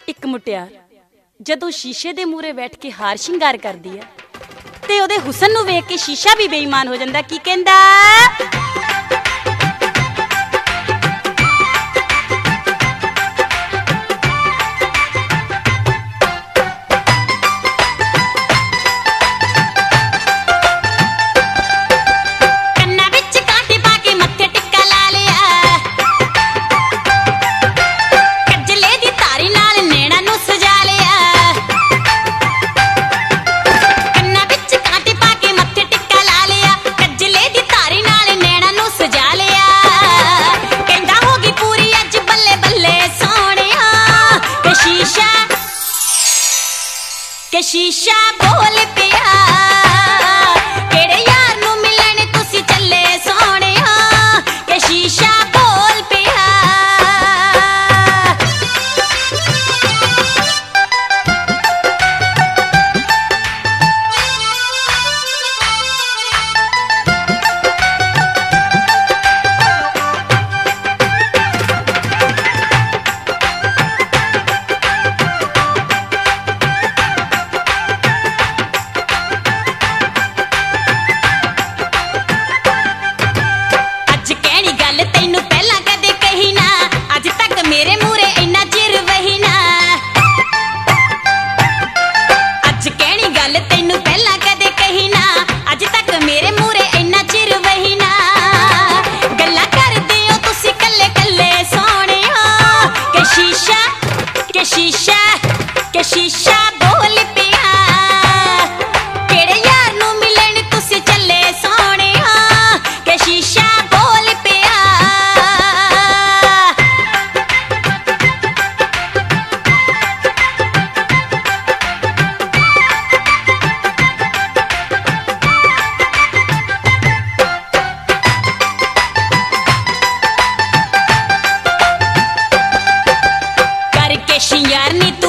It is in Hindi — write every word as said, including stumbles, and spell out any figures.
ਇੱਕ ਮੁਟਿਆਰ ਜਦੋਂ ਸ਼ੀਸ਼ੇ ਦੇ ਮੂਹਰੇ ਬੈਠ ਕੇ ਹਾਰ ਸ਼ਿੰਗਾਰ ਕਰਦੀ ਆ ਤੇ ਉਹਦੇ ਹੁਸਨ ਨੂੰ ਵੇਖ ਕੇ ਸ਼ੀਸ਼ਾ ਵੀ ਬੇਈਮਾਨ ਹੋ ਜਾਂਦਾ। ਕੀ ਕਹਿੰਦਾ? के शीशा बोल पिया केड़े यार नू मिलन तुसी चले सोने के शीशा बोल पिया। शीशा के शीशा बोल पिया केड़े यार नू मिलन तुसी चले सोने के शीशा बोल पिया। करके शियार नी